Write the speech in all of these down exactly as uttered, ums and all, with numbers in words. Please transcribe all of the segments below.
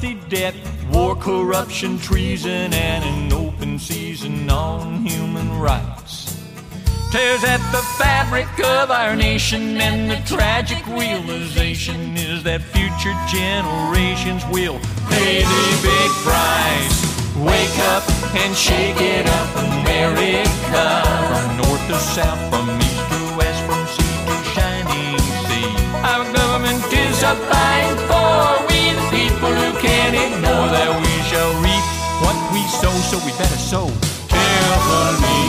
filthy debt, war, corruption, treason, and an open season on human rights. Tears at the fabric of our nation, and the tragic realization is that future generations will pay the big price. Wake up and shake it up, America. From north to south, from east to west, from sea to shining sea. Our government is a fight for we the people who can't ignore that we shall reap what we sow, so we better sow carefully.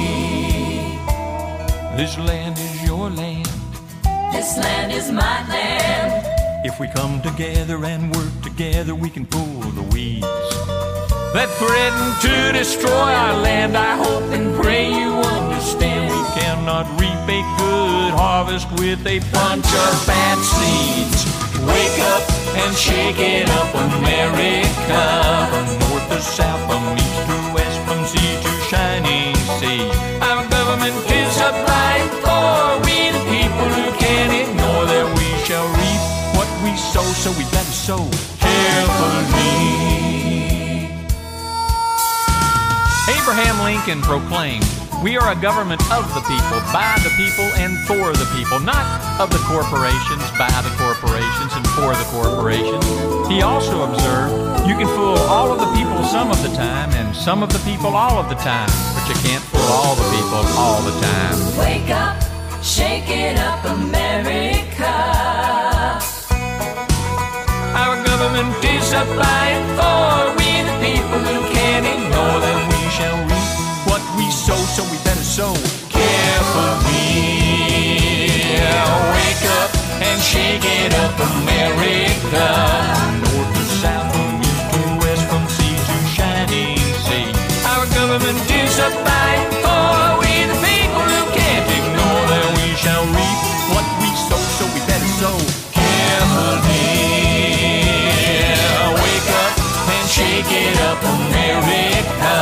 This land is your land. This land is my land. If we come together and work together, we can pull the weeds that threaten to destroy our land. I hope and pray you understand we cannot reap a good harvest with a bunch of bad seeds. Wake up and shake it up, America. From north to south, from east to west, from sea to shining sea. Our government is a fight for we the people who can't ignore that we shall reap what we sow, so we better sow carefully. Abraham Lincoln proclaimed, "We are a government of the people, by the people, and for the people, not of the corporations, by the corporations, and for the corporations." He also observed, "You can fool all of the people some of the time, and some of the people all of the time, but you can't fool all the people all the time." Wake up, shake it up, America. Our government is a fight for we the people who can't ignore that we shall reap what we sow, so we better sow carefully. Wake up and shake it up, America. North to south, from east to west, from sea to shining sea. Our government is a fight for we the people who can't ignore that we shall reap what we sow, so we better sow carefully. Wake up and shake it up, America.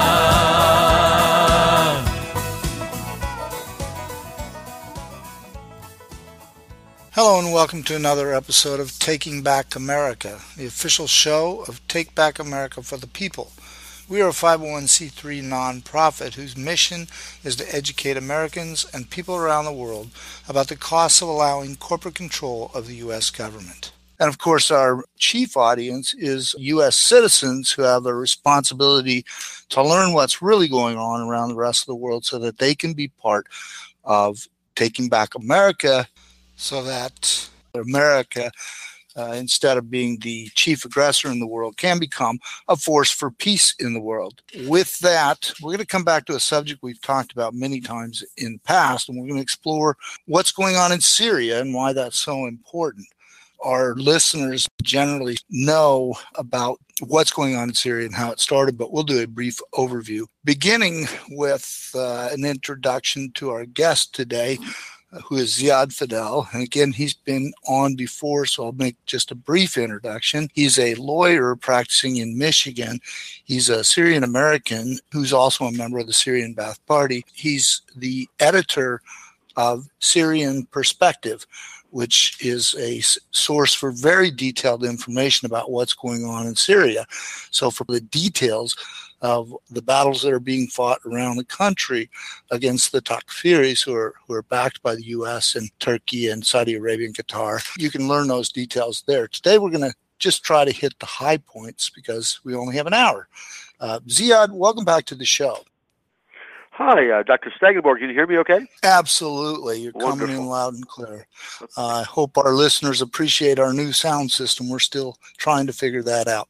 Hello and welcome to another episode of Taking Back America, the official show of Take Back America for the People. We are a five oh one c three nonprofit whose mission is to educate Americans and people around the world about the costs of allowing corporate control of the U S government. And of course, our chief audience is U S citizens who have a responsibility to learn what's really going on around the rest of the world so that they can be part of Taking Back America, so that America, uh, instead of being the chief aggressor in the world, can become a force for peace in the world. With that, we're going to come back to a subject we've talked about many times in the past, and we're going to explore what's going on in Syria and why that's so important. Our listeners generally know about what's going on in Syria and how it started, but we'll do a brief overview, beginning with uh, an introduction to our guest today, who is Ziad Fadel. And again, he's been on before, so I'll make just a brief introduction. He's a lawyer practicing in Michigan. He's a Syrian American who's also a member of the Syrian Ba'ath Party. He's the editor of Syrian Perspective, which is a source for very detailed information about what's going on in Syria. So for the details of the battles that are being fought around the country against the Takfiris, who are who are backed by the U S and Turkey and Saudi Arabia and Qatar, you can learn those details there. Today we're going to just try to hit the high points because we only have an hour. Uh, Ziad, welcome back to the show. Hi, uh, Doctor Stagenborg. Can you hear me okay? Absolutely. You're Wonderful. Coming in loud and clear. Uh, I hope our listeners appreciate our new sound system. We're still trying to figure that out.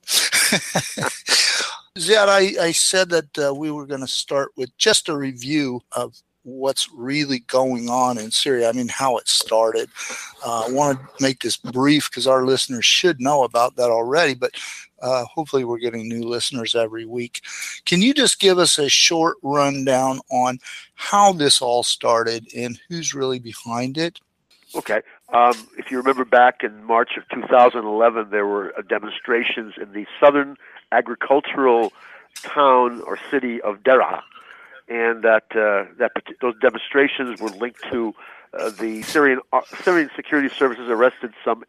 Ziad, I, I said that uh, we were going to start with just a review of what's really going on in Syria. I mean, how it started. Uh, I want to make this brief because our listeners should know about that already, but uh, hopefully we're getting new listeners every week. Can you just give us a short rundown on how this all started and who's really behind it? Okay. Um, if you remember back in March of two thousand eleven, there were uh, demonstrations in the southern agricultural town or city of Deraa, and that uh, that those demonstrations were linked to uh, the Syrian uh, Syrian security services arrested some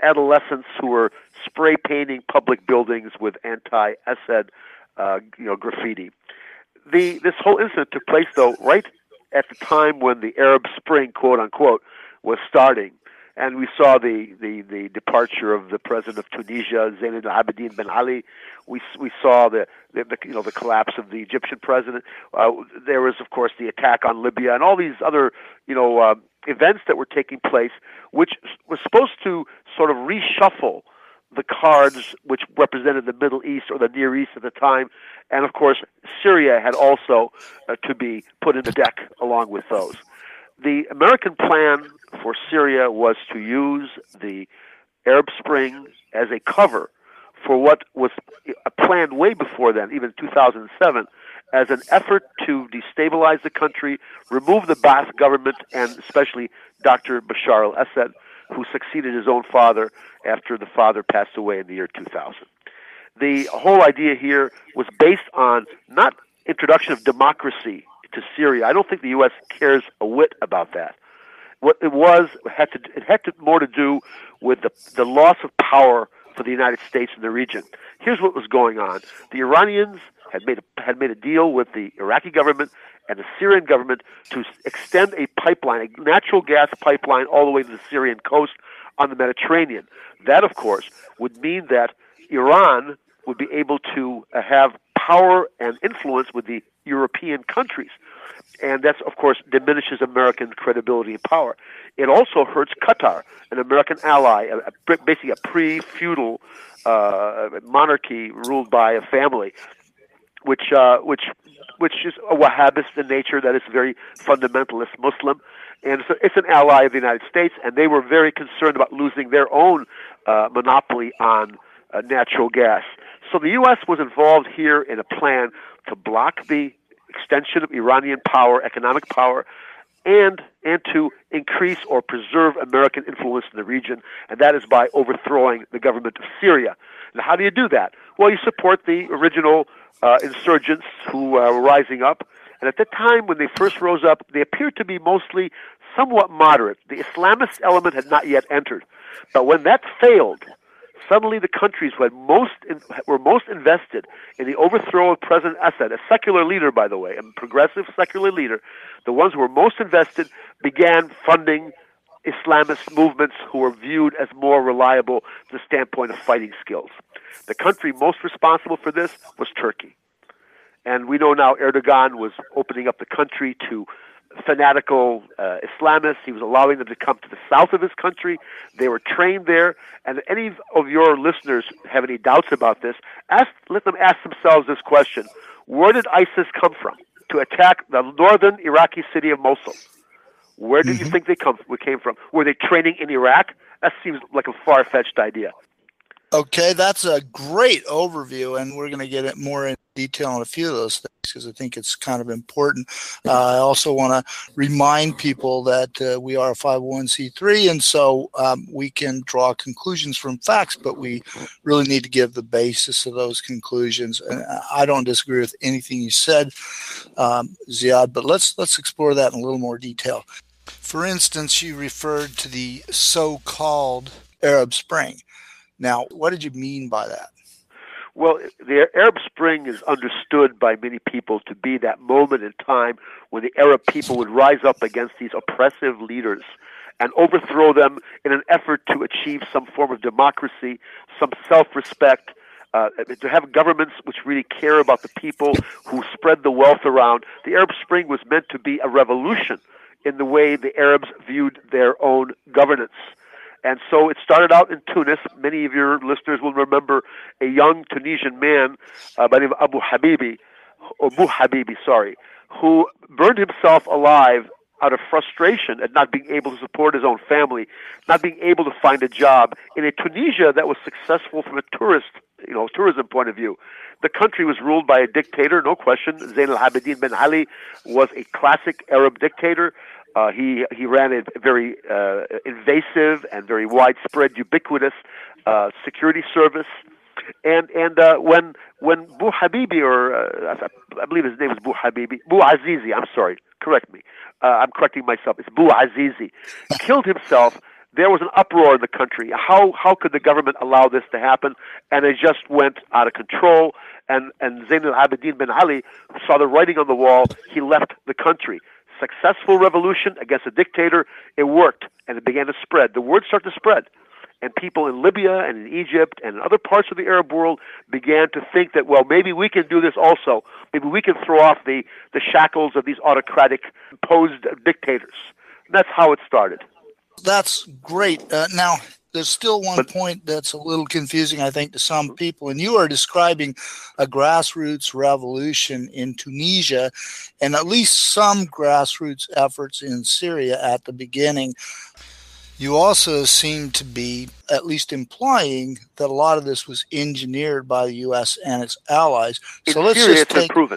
adolescents who were spray painting public buildings with anti-Assad, uh, you know, graffiti. The this whole incident took place, though, right at the time when the Arab Spring, quote unquote, was starting, and we saw the, the, the departure of the president of Tunisia, Zain al-Abidine Ben Ali. We we saw the, the, the you know the collapse of the Egyptian president. Uh, there was, of course, the attack on Libya and all these other you know uh, events that were taking place, which was supposed to sort of reshuffle the cards which represented the Middle East or the Near East at the time. And, of course, Syria had also uh, to be put in the deck along with those. The American plan for Syria was to use the Arab Spring as a cover for what was planned way before then, even two thousand seven, as an effort to destabilize the country, remove the Ba'ath government, and especially Doctor Bashar al-Assad, who succeeded his own father after the father passed away in the year two thousand. The whole idea here was based on not introduction of democracy to Syria. I don't think the U S cares a whit about that. What it was had to it had to, more to do with the the loss of power for the United States in the region. Here's what was going on: the Iranians had made a, had made a deal with the Iraqi government and the Syrian government to extend a pipeline, a natural gas pipeline, all the way to the Syrian coast on the Mediterranean. That, of course, would mean that Iran would be able to uh, have power and influence with the European countries. And that, of course, diminishes American credibility and power. It also hurts Qatar, an American ally, a, a, basically a pre-feudal uh, monarchy ruled by a family, which uh, which which is a Wahhabist in nature, that is very fundamentalist Muslim. And so it's an ally of the United States, and they were very concerned about losing their own uh, monopoly on uh, natural gas. So the U S was involved here in a plan to block the extension of Iranian power, economic power, and and to increase or preserve American influence in the region, and that is by overthrowing the government of Syria. Now, how do you do that? Well, you support the original uh, insurgents who uh, were rising up, and at the time when they first rose up, they appeared to be mostly somewhat moderate. The Islamist element had not yet entered, but when that failed, suddenly the countries who had most in, were most invested in the overthrow of President Assad, a secular leader, by the way, a progressive secular leader, the ones who were most invested began funding Islamist movements who were viewed as more reliable from the standpoint of fighting skills. The country most responsible for this was Turkey. And we know now Erdogan was opening up the country to fanatical uh, Islamists. He was allowing them to come to the south of his country. They were trained there. And if any of your listeners have any doubts about this, ask, let them ask themselves this question: where did ISIS come from to attack the northern Iraqi city of Mosul? Where do mm-hmm. you think they come we came from? Were they training in Iraq? That seems like a far-fetched idea. Okay, that's a great overview, and we're going to get it more in detail on a few of those things because I think it's kind of important. Uh, I also want to remind people that uh, we are a five oh one c three, and so um, we can draw conclusions from facts, but we really need to give the basis of those conclusions. And I don't disagree with anything you said, um, Ziad, but let's let's explore that in a little more detail. For instance, you referred to the so-called Arab Spring. Now, what did you mean by that? Well, the Arab Spring is understood by many people to be that moment in time when the Arab people would rise up against these oppressive leaders and overthrow them in an effort to achieve some form of democracy, some self-respect, uh, to have governments which really care about the people, who spread the wealth around. The Arab Spring was meant to be a revolution in the way the Arabs viewed their own governance. And so it started out in Tunis. Many of your listeners will remember a young Tunisian man uh, by the name of Abu Habibi, or Abu Habibi, sorry, who burned himself alive out of frustration at not being able to support his own family, not being able to find a job in a Tunisia that was successful from a tourist, you know, tourism point of view. The country was ruled by a dictator, no question. Zain al-Abidine Ben Ali was a classic Arab dictator. Uh, he he ran a very uh, invasive and very widespread, ubiquitous uh, security service, and and uh, when when Bou Habibi, or uh, I believe his name is Bou Habibi, Bou Azizi, I'm sorry, correct me, uh, I'm correcting myself. It's Bou Azizi, killed himself there was an uproar in the country. How how could the government allow this to happen? And it just went out of control. And and Zain al-Abidin Ben Ali saw the writing on the wall. He left the country. Successful revolution against a dictator. It worked, and it began to spread. The word started to spread. And people in Libya and in Egypt and in other parts of the Arab world began to think that, well, maybe we can do this also. Maybe we can throw off the, the shackles of these autocratic, imposed dictators. And that's how it started. That's great. Uh, now, there's still one But, point that's a little confusing, I think, to some people. And you are describing a grassroots revolution in Tunisia and at least some grassroots efforts in Syria at the beginning. You also seem to be at least implying that a lot of this was engineered by the U S and its allies. in So let's Syria, just it's been take, proven.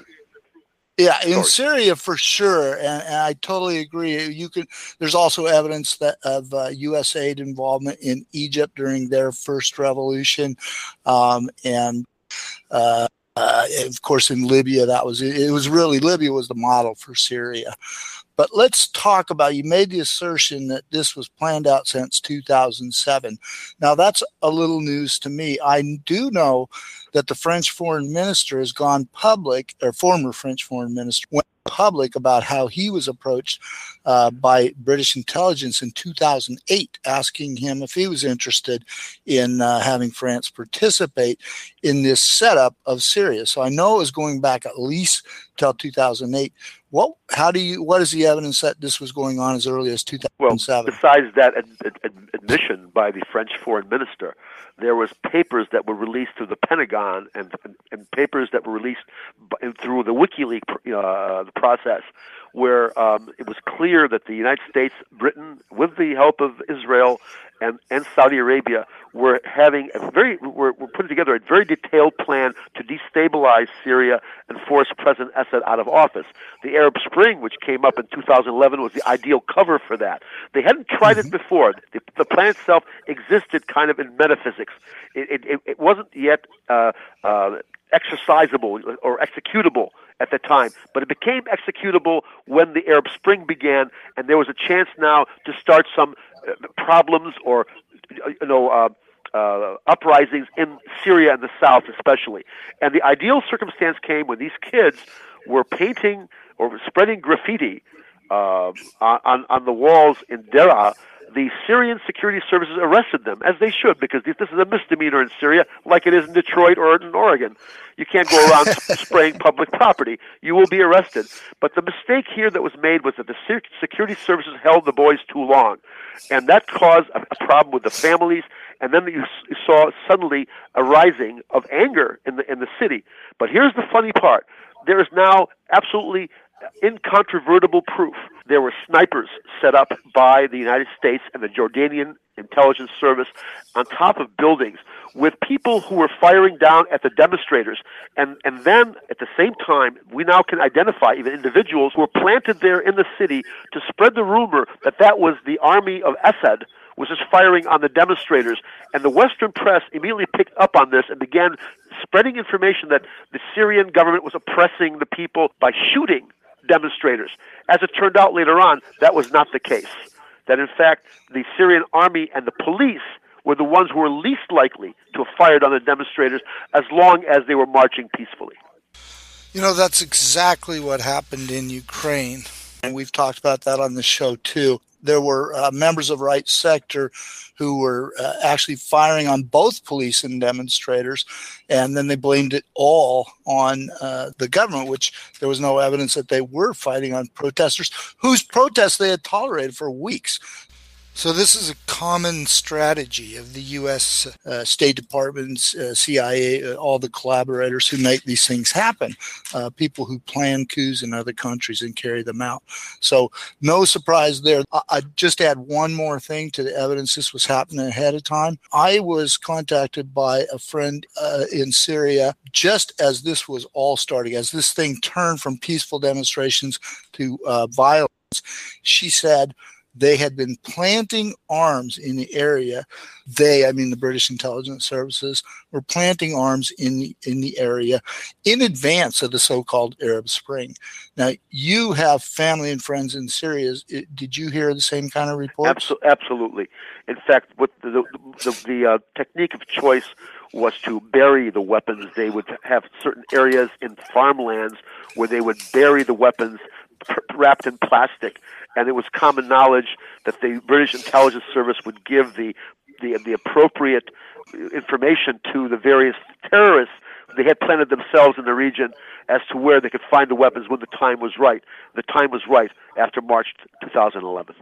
yeah, in Sorry. Syria for sure, and, and I totally agree. You can. There's also evidence that of uh, U S aid involvement in Egypt during their first revolution, um, and uh, uh, of course in Libya. That was it. Was really Libya was the model for Syria. But let's talk about, you made the assertion that this was planned out since two thousand seven. Now, that's a little news to me. I do know that the French foreign minister has gone public, or former French foreign minister went public about how he was approached uh, by British intelligence in two thousand eight, asking him if he was interested in uh, having France participate in this setup of Syria. So I know it was going back at least till two thousand eight. What, how do you, what is the evidence that this was going on as early as two thousand seven? Well, besides that ad- ad- admission by the French foreign minister, there was papers that were released through the Pentagon and and, and papers that were released b- through the WikiLeaks uh, the process, where um, it was clear that the United States, Britain, with the help of Israel and, and Saudi Arabia, were having a very were, were putting together a very detailed plan to destabilize Syria and force President Assad out of office. The Arab Spring, which came up in two thousand eleven, was the ideal cover for that. They hadn't tried it before. The, the plan itself existed kind of in metaphysics. It, it, it wasn't yet uh, uh, exercisable or executable at the time, but it became executable when the Arab Spring began, and there was a chance now to start some uh, problems or you know uh, uh, uprisings in Syria and the south especially. And the ideal circumstance came when these kids were painting or spreading graffiti uh, on, on the walls in Deraa. The Syrian security services arrested them, as they should, because this is a misdemeanor in Syria, like it is in Detroit or in Oregon. You can't go around spraying public property. You will be arrested. But the mistake here that was made was that the security services held the boys too long, and that caused a, a problem with the families. And then you, you saw suddenly a rising of anger in the in the city. But here's the funny part: there is now absolutely incontrovertible proof. There were snipers set up by the United States and the Jordanian intelligence service on top of buildings with people who were firing down at the demonstrators. And, and then, at the same time, we now can identify even individuals who were planted there in the city to spread the rumor that that was the army of Assad was just firing on the demonstrators. And the Western press immediately picked up on this and began spreading information that the Syrian government was oppressing the people by shooting demonstrators. As it turned out later on, that was not the case. That in fact, the Syrian army and the police were the ones who were least likely to have fired on the demonstrators as long as they were marching peacefully. You know, that's exactly what happened in Ukraine. And we've talked about that on the show too. There were uh, members of right sector who were uh, actually firing on both police and demonstrators, and then they blamed it all on uh, the government, which there was no evidence that they were fighting on protesters whose protests they had tolerated for weeks. So this is a common strategy of the U S uh, State Department's, uh, C I A, uh, all the collaborators who make these things happen, uh, people who plan coups in other countries and carry them out. So no surprise there. I, I just add one more thing to the evidence this was happening ahead of time. I was contacted by a friend uh, in Syria just as this was all starting, as this thing turned from peaceful demonstrations to uh, violence. She said, they had been planting arms in the area. They, I mean the British intelligence services, were planting arms in the, in the area in advance of the so-called Arab Spring. Now, you have family and friends in Syria. Did you hear the same kind of reports? Absolutely. In fact, what the, the, the, the uh, technique of choice was to bury the weapons. They would have certain areas in farmlands where they would bury the weapons wrapped in plastic, and it was common knowledge that the British intelligence service would give the the, the appropriate information to the various terrorists. They had planted themselves in the region as to where they could find the weapons when the time was right. The time was right after March two thousand eleven.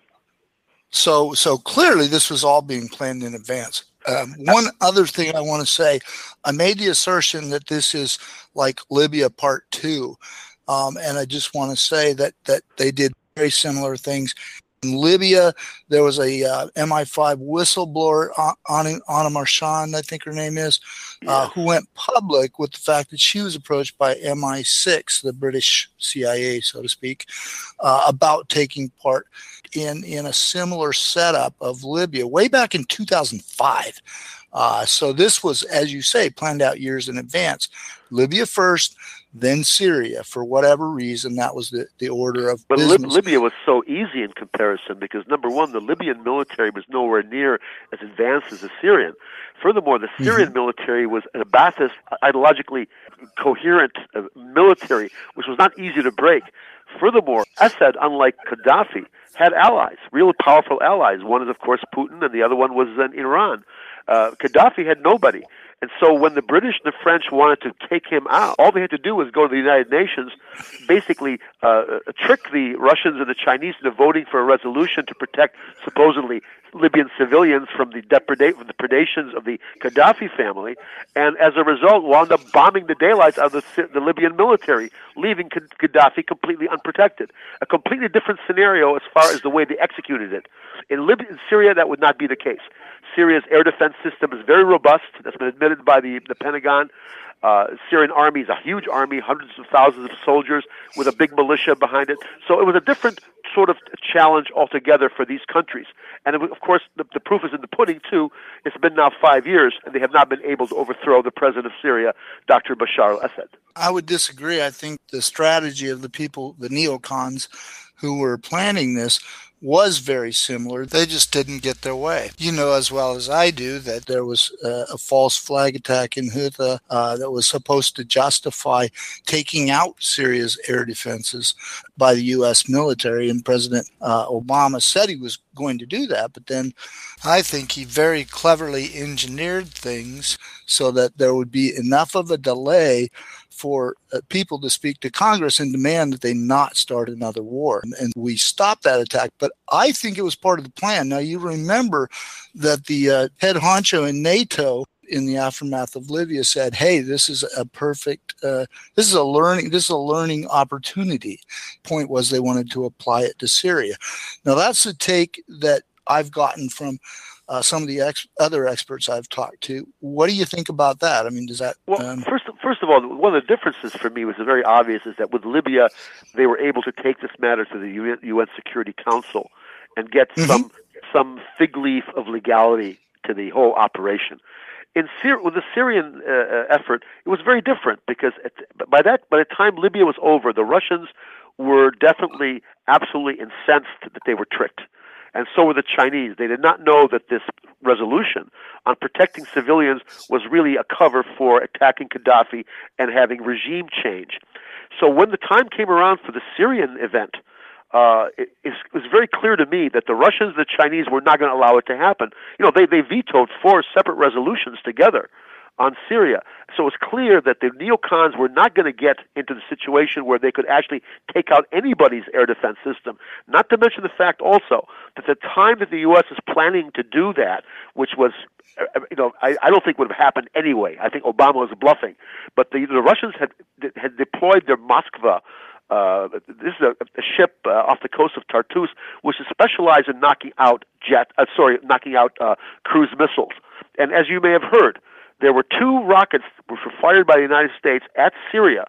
So, so clearly this was all being planned in advance. Um, one other thing I want to say, I made the assertion that this is like Libya Part Two. Um, and I just want to say that, that they did very similar things. In Libya, there was a uh, M I five whistleblower, Anna Marchand, I think her name is, uh, who went public with the fact that she was approached by M I six, the British C I A, so to speak, uh, about taking part in, in a similar setup of Libya way back in two thousand five. Uh, so this was, as you say, planned out years in advance. Libya first, then Syria. For whatever reason, that was the, the order of but business. But Lib- Libya was so easy in comparison because, number one, the Libyan military was nowhere near as advanced as the Syrian. Furthermore, the Syrian mm-hmm. military was a Ba'athist, ideologically coherent uh, military, which was not easy to break. Furthermore, Assad, unlike Gaddafi, had allies, real powerful allies. One is, of course, Putin, and the other one was in Iran. Uh, Gaddafi had nobody. And so when the British and the French wanted to take him out, all they had to do was go to the United Nations, basically uh, trick the Russians and the Chinese into voting for a resolution to protect supposedly Libyan civilians from the, depreda- from the predations of the Gaddafi family, and as a result wound up bombing the daylights out of the, the Libyan military, leaving Gaddafi completely unprotected. A completely different scenario as far as the way they executed it. In Libya, in Syria, that would not be the case. Syria's air defense system is very robust. That's been admitted by the, the Pentagon. Uh, Syrian army is a huge army, hundreds of thousands of soldiers with a big militia behind it. So it was a different sort of challenge altogether for these countries. And it, of course, the, the proof is in the pudding, too. It's been now five years, and they have not been able to overthrow the president of Syria, Doctor Bashar al-Assad. I would disagree. I think the strategy of the people, the neocons, who were planning this was very similar. They just didn't get their way. You know as well as I do that there was uh, a false flag attack in Houthi uh, that was supposed to justify taking out Syria's air defenses by the U S military, and President uh, Obama said he was going to do that, but then I think he very cleverly engineered things so that there would be enough of a delay for uh, people to speak to Congress and demand that they not start another war. And, and we stopped that attack. But I think it was part of the plan. Now, you remember that the uh, head honcho in NATO in the aftermath of Libya said, hey, this is a perfect, uh, this is a learning, this is a learning opportunity. Point was they wanted to apply it to Syria. Now, that's a take that I've gotten from Uh, some of the ex- other experts I've talked to. What do you think about that? I mean, does that... Well, um... first, first of all, one of the differences for me was very obvious is that with Libya, they were able to take this matter to the U N, U N Security Council and get mm-hmm. some some fig leaf of legality to the whole operation. In Syria, with the Syrian uh, effort, it was very different because at, by that by the time Libya was over, the Russians were definitely absolutely incensed that they were tricked. And so were the Chinese. They did not know that this resolution on protecting civilians was really a cover for attacking Gaddafi and having regime change. So when the time came around for the Syrian event, uh, it, it was very clear to me that the Russians and the Chinese were not going to allow it to happen. You know, they, they vetoed four separate resolutions together on Syria. So it's clear that the neocons were not going to get into the situation where they could actually take out anybody's air defense system. Not to mention the fact also that the time that the U S is planning to do that, which was, you know, I, I don't think would have happened anyway. I think Obama was bluffing. But the, the Russians had had deployed their Moskva. Uh, this is a, a ship uh, off the coast of Tartus, which is specialized in knocking out jet. Uh, sorry, knocking out uh, cruise missiles. And as you may have heard, there were two rockets which were fired by the United States at Syria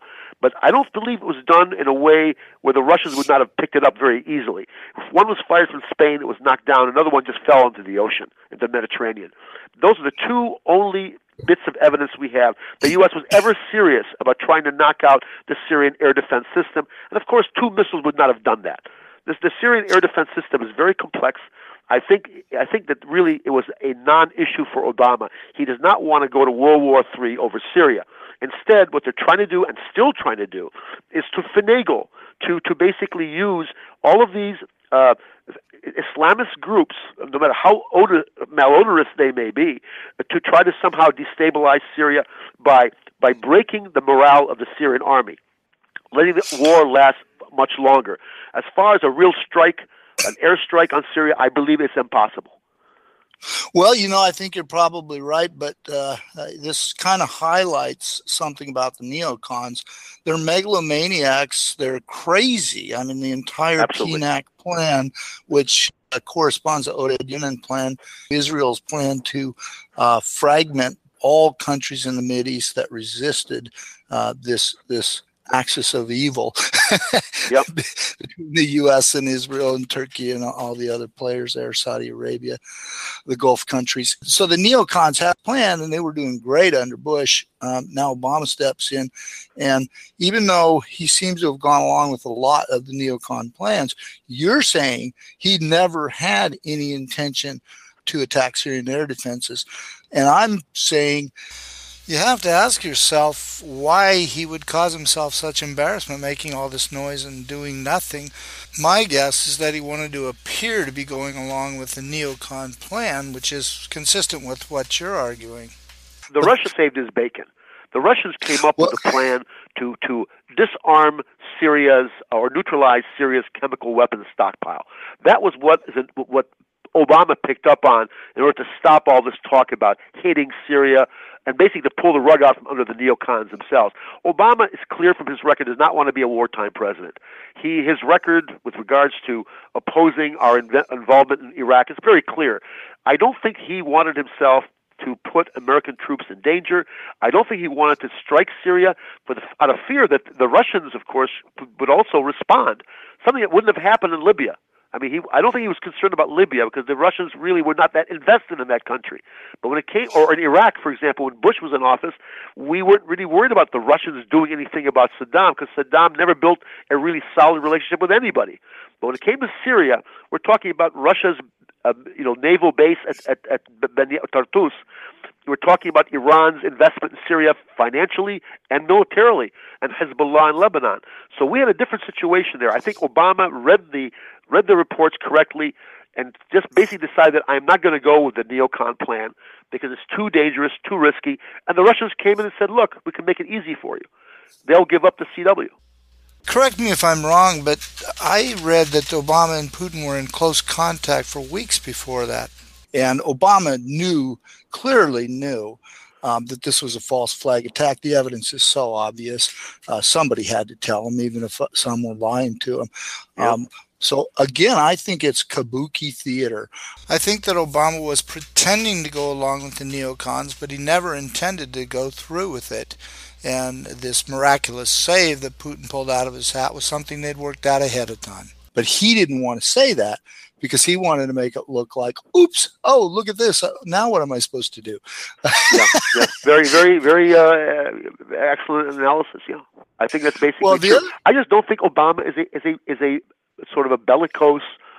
But I don't believe it was done in a way where the Russians would not have picked it up very easily. If one was fired from Spain, it was knocked down. Another one just fell into the ocean, into the Mediterranean. Those are the two only bits of evidence we have the U S was ever serious about trying to knock out the Syrian air defense system. And of course, two missiles would not have done that. This, the Syrian air defense system is very complex. I think I think that really it was a non-issue for Obama. He does not want to go to World War Three over Syria. Instead, what they're trying to do, and still trying to do, is to finagle, to, to basically use all of these uh, Islamist groups, no matter how odor, malodorous they may be, to try to somehow destabilize Syria by by breaking the morale of the Syrian army, letting the war last much longer. As far as a real strike, an airstrike on Syria, I believe it's impossible. Well, you know, I think you're probably right, but uh, this kind of highlights something about the neocons. They're megalomaniacs. They're crazy. I mean, the entire Absolutely. P N A C plan, which uh, corresponds to Oded Yunan plan, Israel's plan to uh, fragment all countries in the Mideast that resisted uh, this this axis of evil Yep. between the U S and Israel and Turkey and all the other players there, Saudi Arabia, the Gulf countries. So the neocons had a plan, and they were doing great under Bush. Um, now Obama steps in, and even though he seems to have gone along with a lot of the neocon plans, you're saying he never had any intention to attack Syrian air defenses. And I'm saying you have to ask yourself why he would cause himself such embarrassment making all this noise and doing nothing. My guess is that he wanted to appear to be going along with the neocon plan, which is consistent with what you're arguing. The Russians saved his bacon. The Russians came up Well- with a plan to, to disarm Syria's or neutralize Syria's chemical weapons stockpile. That was what is what Obama picked up on in order to stop all this talk about hating Syria and basically to pull the rug out from under the neocons themselves. Obama is clear from his record, does not want to be a wartime president. He, his record with regards to opposing our inv- involvement in Iraq is very clear. I don't think he wanted himself to put American troops in danger. I don't think he wanted to strike Syria for the, out of fear that the Russians, of course, would also respond, something that wouldn't have happened in Libya. I mean, he, I don't think he was concerned about Libya because the Russians really were not that invested in that country. But when it came, or in Iraq, for example, when Bush was in office, we weren't really worried about the Russians doing anything about Saddam because Saddam never built a really solid relationship with anybody. But when it came to Syria, we're talking about Russia's, uh, you know, naval base at, at, at Beni Tartus. We're talking about Iran's investment in Syria financially and militarily, and Hezbollah in Lebanon. So we had a different situation there. I think Obama read the read the reports correctly and just basically decided that I'm not going to go with the neocon plan because it's too dangerous, too risky. And the Russians came in and said, look, we can make it easy for you. They'll give up the C W. Correct me if I'm wrong, but I read that Obama and Putin were in close contact for weeks before that. And Obama knew, clearly knew, um, that this was a false flag attack. The evidence is so obvious. Uh, somebody had to tell him, even if some were lying to him. Yeah. Um, so, again, I think it's kabuki theater. I think that Obama was pretending to go along with the neocons, but he never intended to go through with it. And this miraculous save that Putin pulled out of his hat was something they'd worked out ahead of time. But he didn't want to say that because he wanted to make it look like, oops, oh, look at this. Now what am I supposed to do? yeah, yeah, very, very, very uh, excellent analysis. Yeah, I think that's basically Well, the true. other- I just don't think Obama is a is a is a sort of a bellicose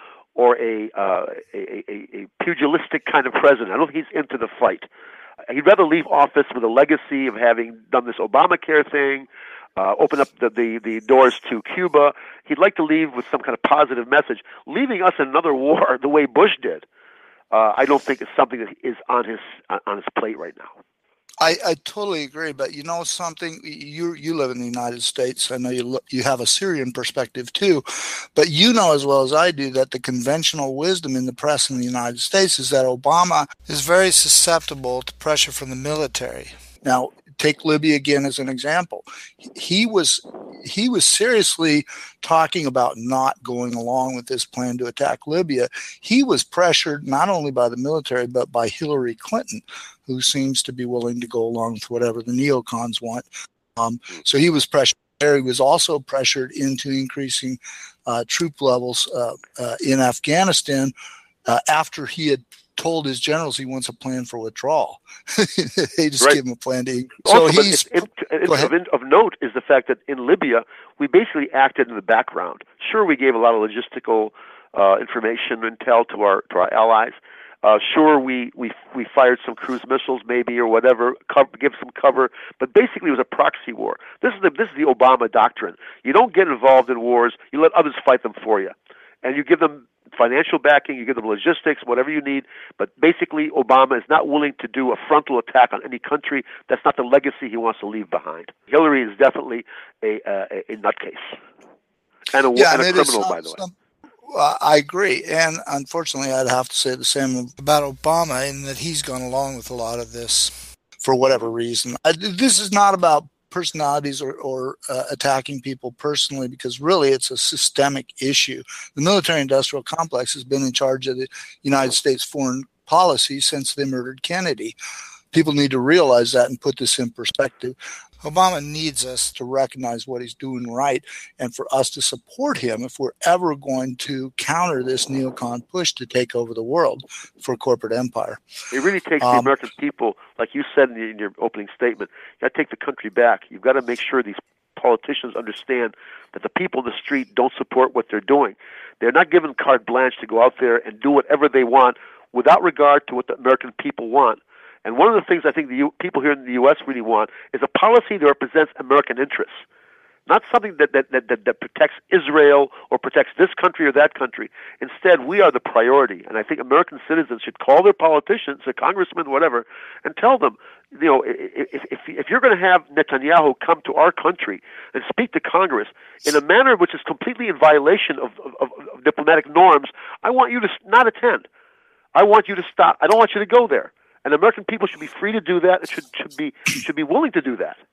or a, uh, a, a a pugilistic kind of president. I don't think he's into the fight. He'd rather leave office with a legacy of having done this Obamacare thing, uh, open up the, the, the doors to Cuba. He'd like to leave with some kind of positive message. Leaving us in another war the way Bush did, uh, I don't think is something that is on his on his plate right now. I, I totally agree, but you know something, you you live in the United States. I know you look, you have a Syrian perspective too, but you know as well as I do that the conventional wisdom in the press in the United States is that Obama is very susceptible to pressure from the military. Now, take Libya again as an example. He was he was seriously talking about not going along with this plan to attack Libya. He was pressured not only by the military, but by Hillary Clinton, who seems to be willing to go along with whatever the neocons want. Um, so he was pressured He was also pressured into increasing uh, troop levels uh, uh, in Afghanistan uh, after he had told his generals he wants a plan for withdrawal. They just Right. give him a plan to. Also, So but he's. it, it, Go ahead. of, of note is the fact that in Libya, we basically acted in the background. Sure, we gave a lot of logistical uh, information, intel to our to our allies. Uh, sure, we, we we fired some cruise missiles, maybe, or whatever, cover, give some cover. But basically, it was a proxy war. This is the this is the Obama doctrine. You don't get involved in wars. You let others fight them for you, and you give them financial backing. You give them logistics, whatever you need. But basically, Obama is not willing to do a frontal attack on any country. That's not the legacy he wants to leave behind. Hillary is definitely a a, a nutcase and a, Yeah, and a and it is criminal, some- by the way. some- Uh, I agree, and unfortunately, I'd have to say the same about Obama in that he's gone along with a lot of this for whatever reason. I, this is not about personalities or, or uh, attacking people personally, because really it's a systemic issue. The military-industrial complex has been in charge of the United States foreign policy since they murdered Kennedy. People need to realize that and put this in perspective. Obama needs us to recognize what he's doing right and for us to support him if we're ever going to counter this neocon push to take over the world for corporate empire. It really takes the Um, American people, like you said in, the, in your opening statement, you got to take the country back. You've got to make sure these politicians understand that the people in the street don't support what they're doing. They're not given carte blanche to go out there and do whatever they want without regard to what the American people want. And one of the things I think the U- people here in the U S really want is a policy that represents American interests, not something that, that, that, that, that protects Israel or protects this country or that country. Instead, we are the priority. And I think American citizens should call their politicians, their congressmen, whatever, and tell them, you know, if, if, if you're going to have Netanyahu come to our country and speak to Congress in a manner which is completely in violation of, of, of diplomatic norms, I want you to not attend. I want you to stop. I don't want you to go there. And American people should be free to do that and should, should be should be willing to do that.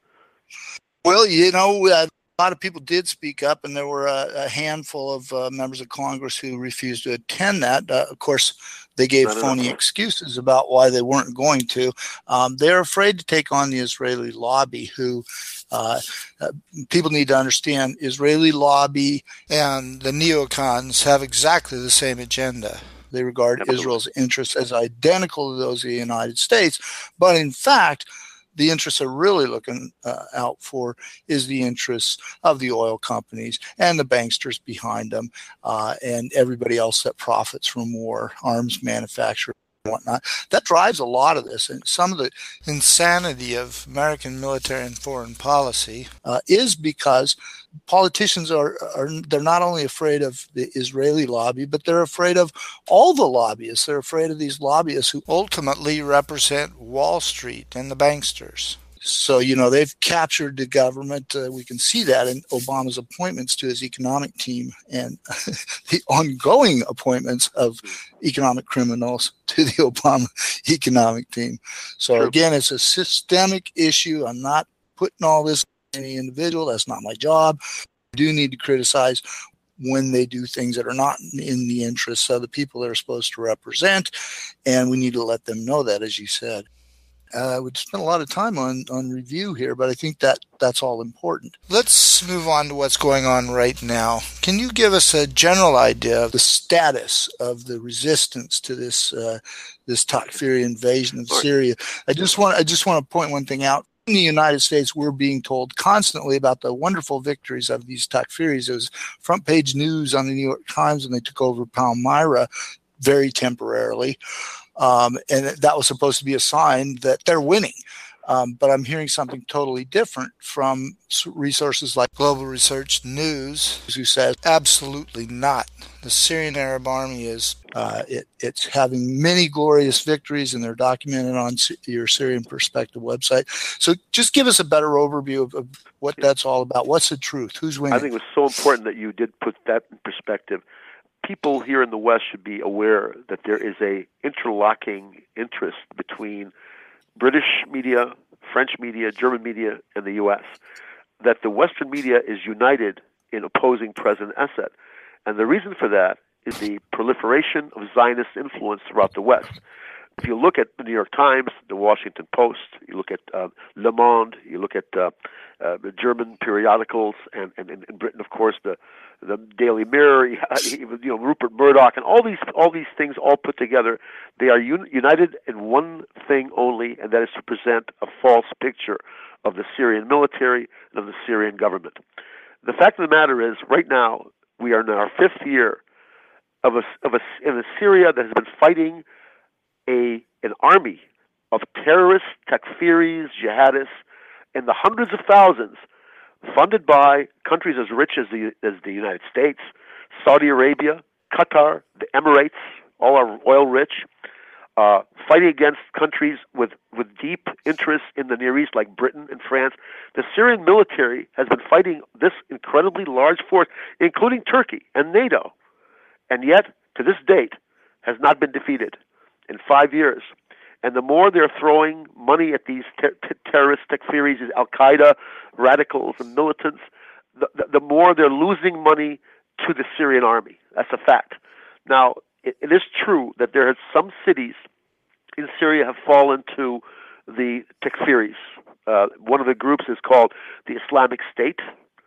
Well, you know, uh, a lot of people did speak up, and there were a, a handful of uh, members of Congress who refused to attend that. Uh, of course, they gave Not phony enough. excuses about why they weren't going to. Um, they're afraid to take on the Israeli lobby, who uh, uh, people need to understand, Israeli lobby and the neocons have exactly the same agenda. They regard Absolutely. Israel's interests as identical to those of the United States. But in fact, the interests they're really looking uh, out for is the interests of the oil companies and the banksters behind them uh, and everybody else that profits from war, arms manufacturers and whatnot. That drives a lot of this. And some of the insanity of American military and foreign policy uh, is because politicians are, are they're not only afraid of the Israeli lobby, but they're afraid of all the lobbyists. They're afraid of these lobbyists who ultimately represent Wall Street and the banksters. So, you know, they've captured the government. Uh, we can see that in Obama's appointments to his economic team and the ongoing appointments of economic criminals to the Obama economic team. So, True. again, it's a systemic issue. I'm not putting all this on any individual. That's not my job. I do need to criticize when they do things that are not in the interests of the people they're supposed to represent. And we need to let them know that, as you said. Uh, we'd spent a lot of time on, on review here, but I think that that's all important. Let's move on to what's going on right now. Can you give us a general idea of the status of the resistance to this uh, this Takfiri invasion of Syria? I just want I just want to point one thing out. In the United States, we're being told constantly about the wonderful victories of these Takfiris. It was front page news on the New York Times when they took over Palmyra very temporarily. Um, and that was supposed to be a sign that they're winning. Um, but I'm hearing something totally different from resources like Global Research News, who says absolutely not. The Syrian Arab Army is uh, it, it's having many glorious victories, and they're documented on your Syrian Perspective website. So just give us a better overview of, of what that's all about. What's the truth? Who's winning? I think it was so important that you did put that in perspective. People here in the West should be aware that there is a interlocking interest between British media, French media, German media, and the U S, that the Western media is united in opposing President Assad. And the reason for that is the proliferation of Zionist influence throughout the West. if you look at the New York Times, the Washington Post, you look at uh, Le Monde, you look at uh, uh, the German periodicals, and, and in Britain, of course, the the Daily Mirror, you know, Rupert Murdoch, and all these all these things all put together, they are un- united in one thing only, and that is to present a false picture of the Syrian military and of the Syrian government. The fact of the matter is, right now, we are in our fifth year of a of a in a Syria that has been fighting a an army of terrorists, takfiris, jihadists, in the hundreds of thousands, funded by countries as rich as the as the United States, Saudi Arabia, Qatar, the Emirates, all are oil rich, uh, fighting against countries with, with deep interests in the Near East like Britain and France. The Syrian military has been fighting this incredibly large force, including Turkey and NATO, and yet, to this date, has not been defeated in five years. And the more they're throwing money at these ter- ter- terrorist takfiris, Al-Qaeda, radicals, and militants, the, the, the more they're losing money to the Syrian army. That's a fact. Now, it, it is true that there are some cities in Syria have fallen to the takfiris. Uh, one of the groups is called the Islamic State,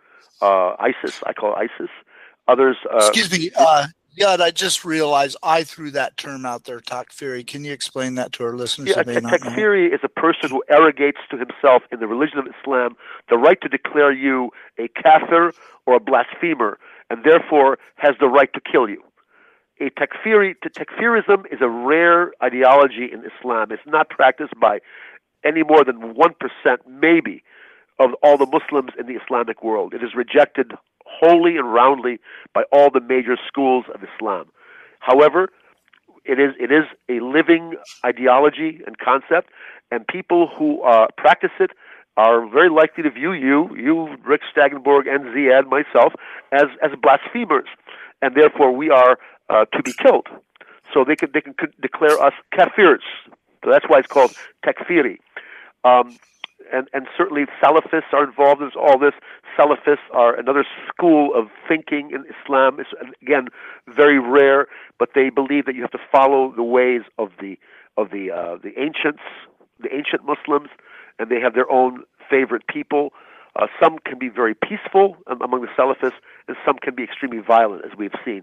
uh, ISIS. I call it ISIS. Others. Uh, Excuse me. Uh, yeah, I just realized I threw that term out there, takfiri. Can you explain that to our listeners? Yeah, a takfiri is a person who arrogates to himself in the religion of Islam the right to declare you a kafir or a blasphemer, and therefore has the right to kill you. A takfiri, takfirism is a rare ideology in Islam. It's not practiced by any more than one percent, maybe, of all the Muslims in the Islamic world. It is rejected wholly and roundly by all the major schools of Islam. However, it is it is a living ideology and concept, and people who uh, practice it are very likely to view you, you, Rick Stagenborg, and Ziad, myself, as as blasphemers, and therefore we are uh, to be killed. So they can they can declare us kafirs. So that's why it's called takfiri. Um, and and certainly Salafists are involved in all this. Salafists are another school of thinking in Islam. It's, again, very rare, but they believe that you have to follow the ways of the of the uh, the ancients, the ancient Muslims, and they have their own favorite people. Uh, some can be very peaceful um, among the Salafists, and some can be extremely violent, as we've seen.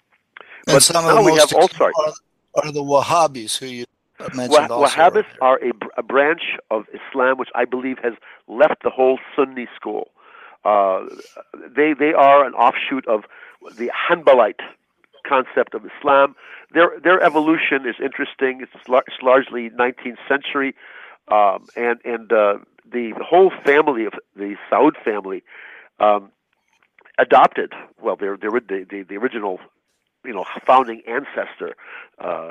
And but some now of the we most have all sorry. Are, are the Wahhabis, who you mentioned Wah- also. Wahhabis are a, a branch of Islam which I believe has left the whole Sunni school. Uh, they they are an offshoot of the Hanbalite concept of Islam. Their their evolution is interesting. It's, lar- it's largely nineteenth century, um, and and uh, the whole family of the Saud family um, adopted. Well, they're they're the the, the original, you know, founding ancestor, uh,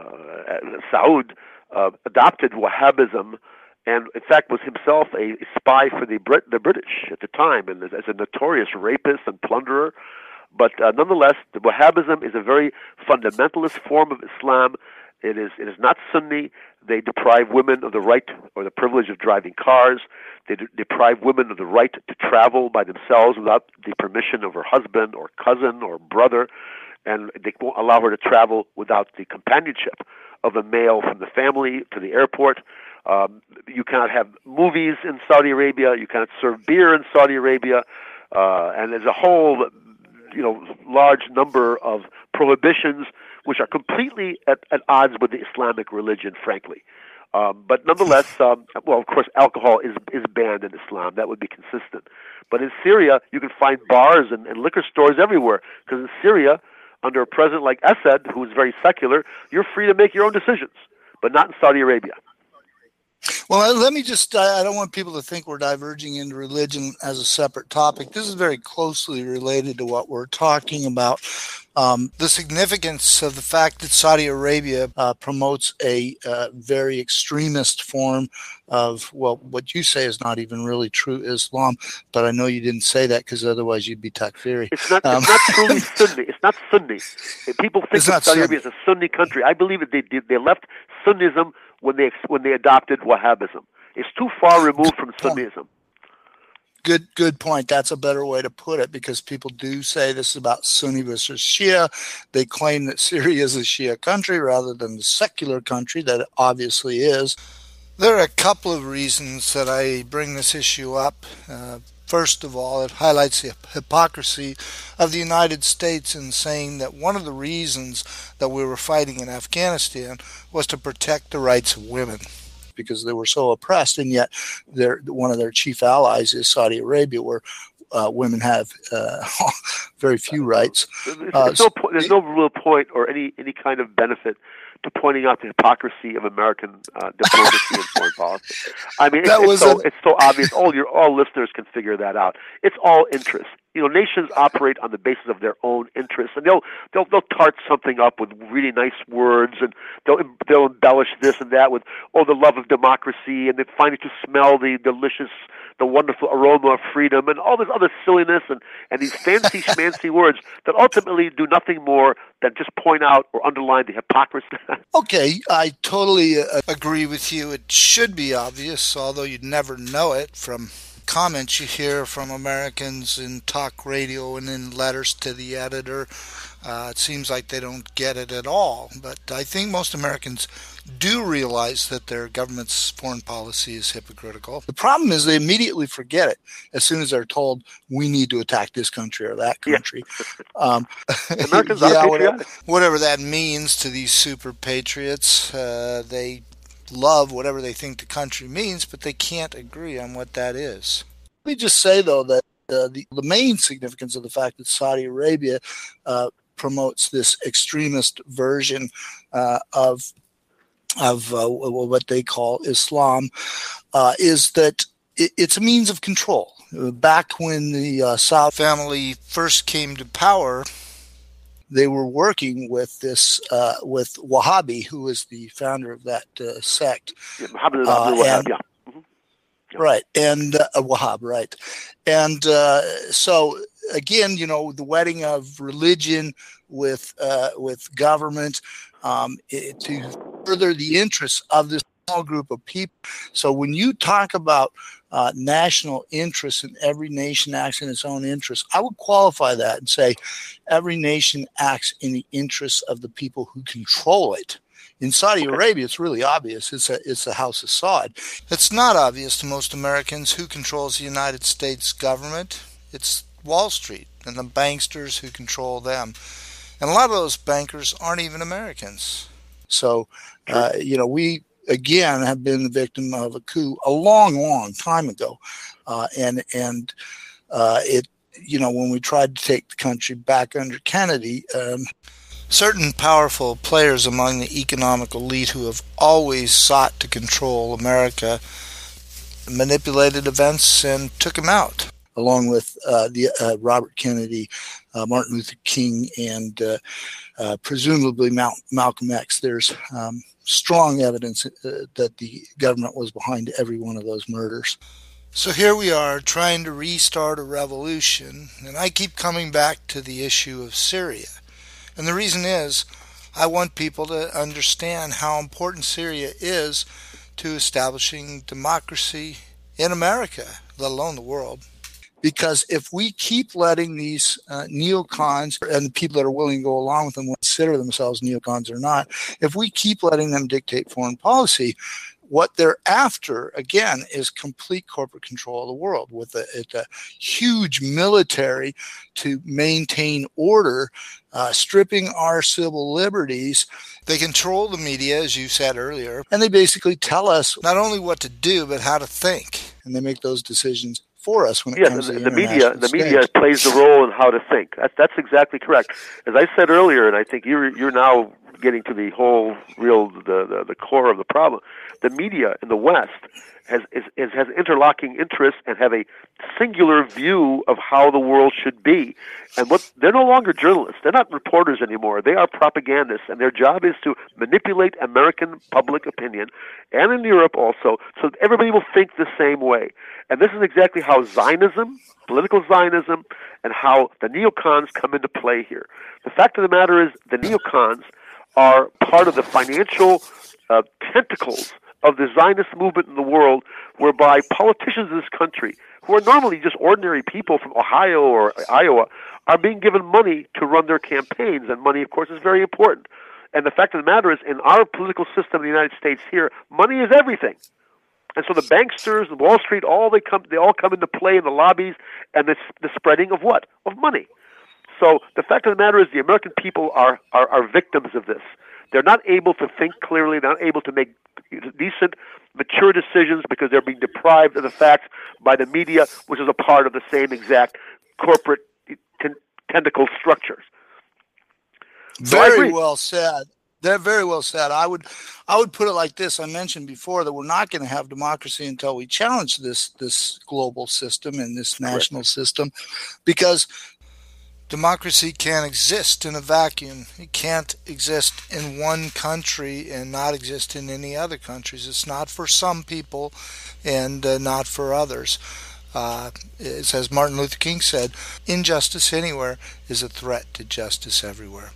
Saud, uh, adopted Wahhabism. And in fact, was himself a spy for the Brit- the British at the time, and as a notorious rapist and plunderer. But uh, nonetheless, the Wahhabism is a very fundamentalist form of Islam. It is it is not Sunni. They deprive women of the right or the privilege of driving cars. They de- deprive women of the right to travel by themselves without the permission of her husband or cousin or brother, and they won't allow her to travel without the companionship of a male from the family to the airport. Um, you cannot have movies in Saudi Arabia. You cannot serve beer in Saudi Arabia, uh, and there's a whole, you know, large number of prohibitions which are completely at, at odds with the Islamic religion, frankly. Um, but nonetheless, um, well, of course, alcohol is is banned in Islam. That would be consistent. But in Syria, you can find bars and, and liquor stores everywhere, because in Syria, under a president like Assad, who is very secular, you're free to make your own decisions, but not in Saudi Arabia. Well, let me just, I don't want people to think we're diverging into religion as a separate topic. This is very closely related to what we're talking about. Um, the significance of the fact that Saudi Arabia uh, promotes a uh, very extremist form of, well, what you say is not even really true Islam, but I know you didn't say that because otherwise you'd be takfiri. It's not, um, it's not truly Sunni. It's not Sunni. People think It's of not Saudi Sunni. Arabia as a Sunni country. I believe that they did, they left Sunnism when they when they adopted Wahhabism. It's too far removed from Sunnism. Good, good point. That's a better way to put it, because people do say this is about Sunni versus Shia. They claim that Syria is a Shia country rather than the secular country that it obviously is. There are a couple of reasons that I bring this issue up. Uh, first of all, it highlights the hypocrisy of the United States in saying that one of the reasons that we were fighting in Afghanistan was to protect the rights of women, because they were so oppressed, and yet their one of their chief allies is Saudi Arabia, where uh, women have uh, very few rights. Uh, there's, no po- there's no real point or any, any kind of benefit to pointing out the hypocrisy of American uh, diplomacy and foreign policy. I mean, it's, it's, so, a... it's so obvious. All your all listeners can figure that out. It's all interest. You know, nations operate on the basis of their own interests, and they'll they'll they'll tart something up with really nice words, and they'll they'll embellish this and that with oh the love of democracy, and they find it to smell the delicious, the wonderful aroma of freedom, and all this other silliness, and and these fancy schmancy words that ultimately do nothing more than just point out or underline the hypocrisy. Okay, I totally uh, agree with you. It should be obvious, although you'd never know it from comments you hear from Americans in talk radio and in letters to the editor. Uh, it seems like they don't get it at all. But I think most Americans do realize that their government's foreign policy is hypocritical. The problem is they immediately forget it as soon as they're told we need to attack this country or that country. Yeah. Um, Americans yeah, are whatever, patriotic. whatever that means to these super patriots, uh, they love whatever they think the country means, but they can't agree on what that is. Let me just say, though, that uh, the, the main significance of the fact that Saudi Arabia uh, promotes this extremist version uh, of of uh, what they call Islam uh, is that it, it's a means of control. Back when the uh, Saud family first came to power, they were working with this uh, with Wahhabi, who was the founder of that uh, sect. Yeah, Muhammad uh, Wahhab, yeah. Mm-hmm. Yeah. Right, and uh, Wahhab, right. And uh, so, again, you know, the wedding of religion with uh, with government um, it, to further the interests of this small group of people. So when you talk about uh, national interests and every nation acts in its own interests, I would qualify that and say every nation acts in the interests of the people who control it. In Saudi Arabia, it's really obvious. It's a, it's the House of Saud. It's not obvious to most Americans who controls the United States government. It's Wall Street and the banksters who control them. And a lot of those bankers aren't even Americans. So, uh, you know, we, again, have been the victim of a coup a long, long time ago. Uh, and and uh, it, you know, when we tried to take the country back under Kennedy, um, certain powerful players among the economic elite who have always sought to control America manipulated events and took him out, along with uh, the uh, Robert Kennedy, uh, Martin Luther King, and uh, uh, presumably Mal- Malcolm X. There's um, strong evidence uh, that the government was behind every one of those murders. So here we are trying to restart a revolution, and I keep coming back to the issue of Syria. And the reason is I want people to understand how important Syria is to establishing democracy in America, let alone the world. Because if we keep letting these uh, neocons and the people that are willing to go along with them, consider themselves neocons or not, if we keep letting them dictate foreign policy, what they're after, again, is complete corporate control of the world with a, a huge military to maintain order, uh, stripping our civil liberties. They control the media, as you said earlier, and they basically tell us not only what to do, but how to think. And they make those decisions for us when it yes, comes the, to the, the media. The stage. media plays the role in how to think. That's that's exactly correct. As I said earlier, and I think you're you're now getting to the whole real the, the, the core of the problem. The media in the West has is, is has interlocking interests and have a singular view of how the world should be. And what they're no longer journalists. They're not reporters anymore. They are propagandists, and their job is to manipulate American public opinion, and in Europe also, so that everybody will think the same way. And this is exactly how Zionism, political Zionism, and how the neocons come into play here. The fact of the matter is the neocons are part of the financial uh, tentacles of the Zionist movement in the world, whereby politicians in this country, who are normally just ordinary people from Ohio or Iowa, are being given money to run their campaigns, and money, of course, is very important. And the fact of the matter is, in our political system in the United States here, money is everything. And so the banksters and Wall Street, all they come, they all come into play in the lobbies and the, the spreading of what? Of money. So the fact of the matter is, the American people are, are, are victims of this. They're not able to think clearly. They're not able to make decent, mature decisions because they're being deprived of the facts by the media, which is a part of the same exact corporate ten- tentacle structures. So Very well said. They're very well said. I would, I would put it like this. I mentioned before that we're not going to have democracy until we challenge this this global system and this national Correct. system, because democracy can't exist in a vacuum. It can't exist in one country and not exist in any other countries. It's not for some people and uh, not for others. Uh, as Martin Luther King said, injustice anywhere is a threat to justice everywhere.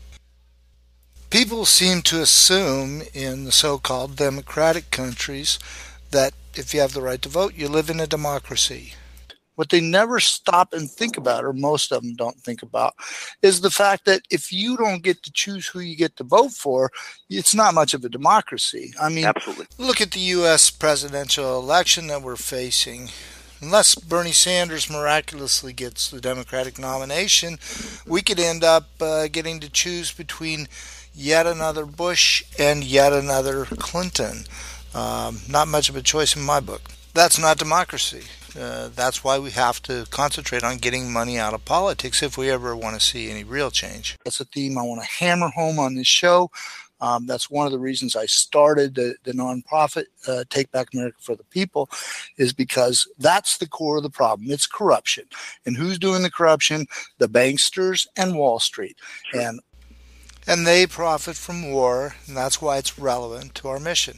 People seem to assume in the so-called democratic countries that if you have the right to vote, you live in a democracy. What they never stop and think about, or most of them don't think about, is the fact that if you don't get to choose who you get to vote for, it's not much of a democracy. I mean, Absolutely. Look at the U S presidential election that we're facing. Unless Bernie Sanders miraculously gets the Democratic nomination, we could end up uh, getting to choose between yet another Bush and yet another Clinton. Um, not much of a choice in my book. That's not democracy. Uh, that's why we have to concentrate on getting money out of politics if we ever want to see any real change. That's a theme I want to hammer home on this show. Um, that's one of the reasons I started the, the nonprofit, uh, Take Back America for the People, is because that's the core of the problem. It's corruption. And who's doing the corruption? The banksters and Wall Street. Sure. And and they profit from war, and that's why it's relevant to our mission.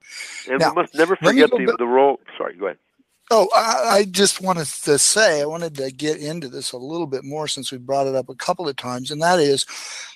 And Now, we must never let me forget go the, back- the role. Sorry, go ahead. Oh, I, I just wanted to say, I wanted to get into this a little bit more since we brought it up a couple of times, and that is,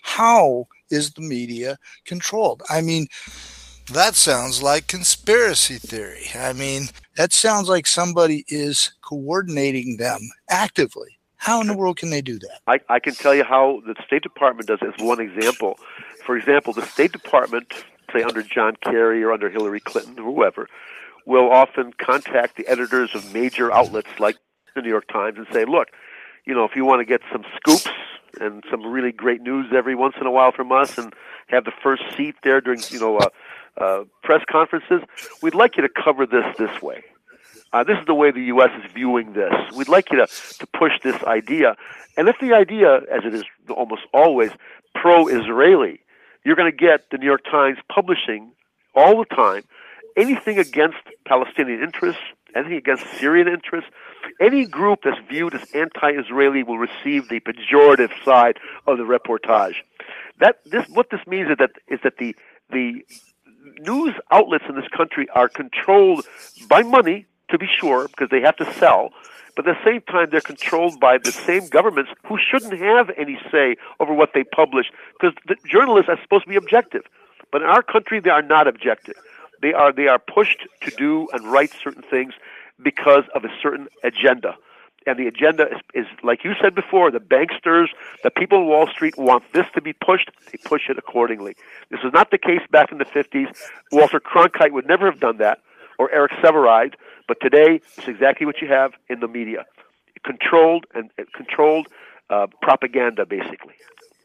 how is the media controlled? I mean, that sounds like conspiracy theory. I mean, that sounds like somebody is coordinating them actively. How in the world can they do that? I, I can tell you how the State Department does it as one example. For example, the State Department, say under John Kerry or under Hillary Clinton or whoever, will often contact the editors of major outlets like the New York Times and say, look, you know, if you want to get some scoops and some really great news every once in a while from us and have the first seat there during, you know, uh, uh, press conferences, we'd like you to cover this this way. Uh, this is the way the U S is viewing this. We'd like you to, to push this idea. And if the idea, as it is almost always, pro-Israeli, you're going to get the New York Times publishing all the time anything against Palestinian interests, anything against Syrian interests. Any group that's viewed as anti-Israeli will receive the pejorative side of the reportage. That this what this means is that is that the the news outlets in this country are controlled by money, to be sure, because they have to sell, but at the same time they're controlled by the same governments who shouldn't have any say over what they publish, because the journalists are supposed to be objective. But in our country, they are not objective. They are they are pushed to do and write certain things because of a certain agenda. And the agenda is, is, like you said before, the banksters, the people on Wall Street want this to be pushed, they push it accordingly. This was not the case back in the fifties. Walter Cronkite would never have done that, or Eric Sevareid, but today it's exactly what you have in the media. Controlled and controlled uh, propaganda, basically.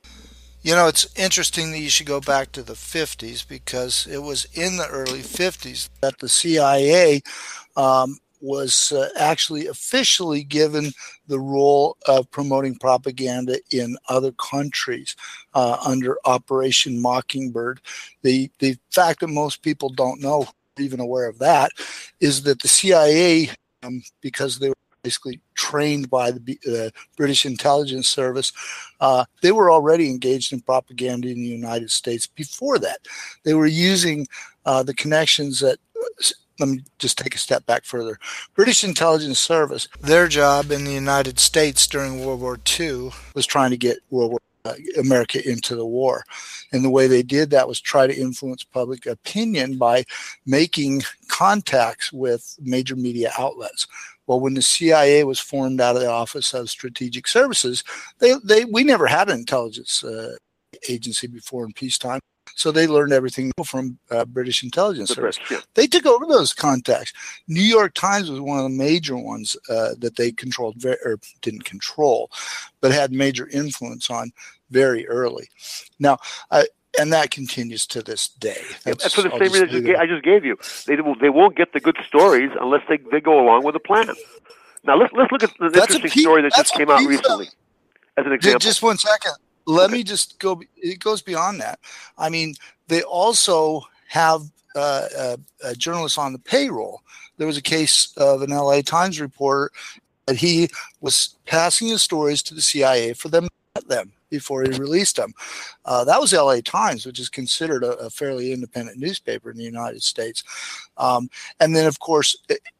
You know, it's interesting that you should go back to the fifties, because it was in the early fifties that the C I A um, was uh, actually officially given the role of promoting propaganda in other countries uh, under Operation Mockingbird. The, the fact that most people don't know, even aware of that, is that the C I A, um, because they were basically trained by the uh, British intelligence service, uh, they were already engaged in propaganda in the United States before that. They were using uh, the connections that, let me just take a step back further. British intelligence service, their job in the United States during World War Two was trying to get World War uh, America into the war. And the way they did that was try to influence public opinion by making contacts with major media outlets. Well, when the C I A was formed out of the Office of Strategic Services, they, they we never had an intelligence uh, agency before in peacetime. So they learned everything from uh, British intelligence service. Yeah. They took over those contacts. New York Times was one of the major ones uh, that they controlled, very, or didn't control, but had major influence on very early. Now, I, and that continues to this day. That's, That's for the I'll same reason I just, gave, I just gave you. They they won't get the good stories unless they, they go along with the plan. Now let's let's look at the that's interesting piece, story that just came out recently. Of, as an example, just one second. Let okay. me just go. It goes beyond that. I mean, they also have uh, uh, uh, journalists on the payroll. There was a case of an L A Times reporter that he was passing his stories to the C I A for them to get them before he released them. Uh, that was L A Times, which is considered a, a fairly independent newspaper in the United States. Um, and then, of course,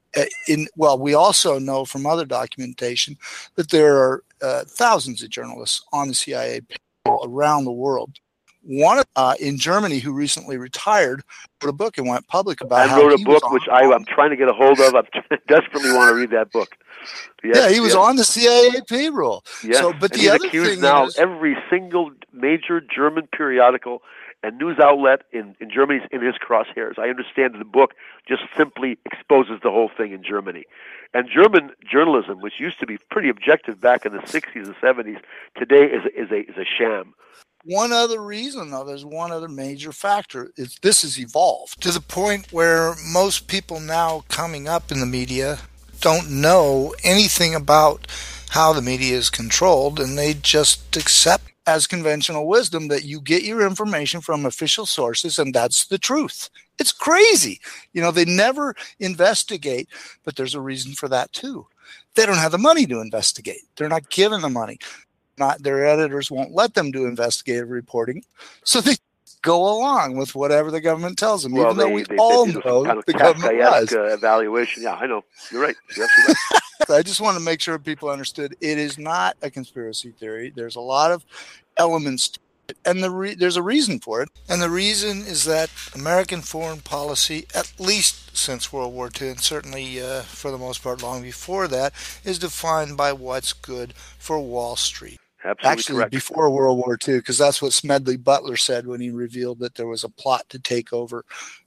in well, we also know from other documentation that there are uh, thousands of journalists on the C I A payroll around the world. One uh, in Germany who recently retired wrote a book and went public about I how wrote a he book was which on, I, I'm trying to get a hold of. I desperately want to read that book. Yes, yeah, he was yes. on the C I A payroll. Yes. So, but and the he's other accused thing now is, every single major German periodical and news outlet in, in Germany is in his crosshairs. I understand that the book just simply exposes the whole thing in Germany. And German journalism, which used to be pretty objective back in the sixties and seventies, today is a, is a, is a sham. One other reason, though, there's one other major factor, is this has evolved to the point where most people now coming up in the media don't know anything about how the media is controlled, and they just accept as conventional wisdom that you get your information from official sources and that's the truth. It's crazy. You know, they never investigate, but there's a reason for that too. They don't have the money to investigate. They're not given the money. Not their editors won't let them do investigative reporting, so they go along with whatever the government tells them, well, even they, though we they, all they know kind of the government lies. Uh, evaluation. Yeah, I know. You're right. You're absolutely right. I just want to make sure people understood it is not a conspiracy theory. There's a lot of elements to it, and the re- there's a reason for it. And the reason is that American foreign policy, at least since World War Two, and certainly uh, for the most part long before that, is defined by what's good for Wall Street. Absolutely Actually, correct. before World War Two, because that's what Smedley Butler said when he revealed that there was a plot to take over,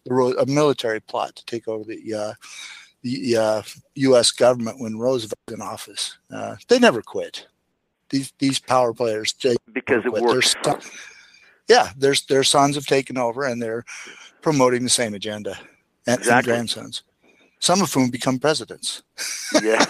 a military plot to take over the uh, the uh, U S government when Roosevelt was in office. Uh, they never quit. These these power players, they because it quit. works. Their son, yeah, their their sons have taken over and they're promoting the same agenda, and, exactly. and grandsons, some of whom become presidents. Yeah.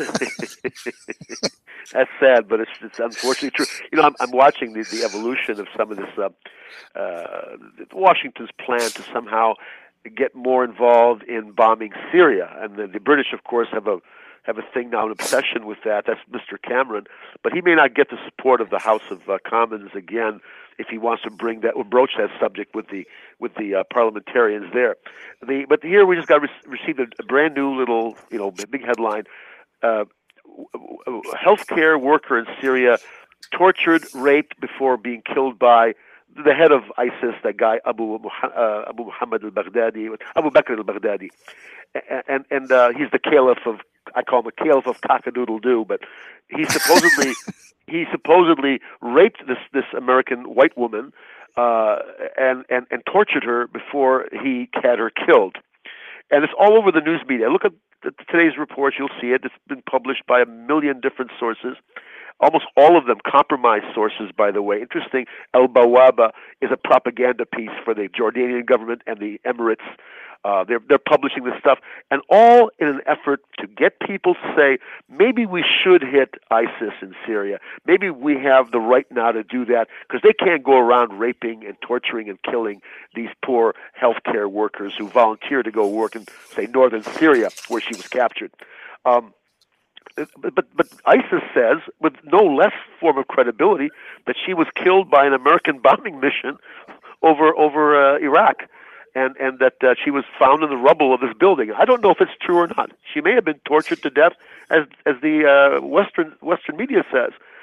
That's sad, but it's, it's unfortunately true. You know, I'm, I'm watching the, the evolution of some of this, uh, uh, Washington's plan to somehow get more involved in bombing Syria, and the, the British, of course, have a have a thing now, an obsession with that. That's Mister Cameron, but he may not get the support of the House of uh, Commons again if he wants to bring that or broach that subject with the with the uh, parliamentarians there. The but here we just got re- received a, a brand new little, you know, big headline. Uh, Healthcare worker in Syria tortured, raped before being killed by the head of ISIS, that guy Abu uh, Abu Muhammad al-Baghdadi, Abu Bakr al-Baghdadi, and and uh, he's the caliph of I call him the caliph of cock-a-doodle-doo, but he supposedly he supposedly raped this this American white woman uh, and and and tortured her before he had her killed, and it's all over the news media. Look at today's reports, you'll see it. It's been published by a million different sources. Almost all of them compromised sources, by the way. Interesting, El Bawaba is a propaganda piece for the Jordanian government and the Emirates. Uh, they're they're publishing this stuff, and all in an effort to get people to say, maybe we should hit ISIS in Syria. Maybe we have the right now to do that, because they can't go around raping and torturing and killing these poor healthcare workers who volunteer to go work in, say, northern Syria, where she was captured. Um, But, but but ISIS says, with no less form of credibility, that she was killed by an American bombing mission over over uh, Iraq, and and that uh, she was found in the rubble of this building. I don't know if it's true or not. She may have been tortured to death, as as the uh, Western Western media says.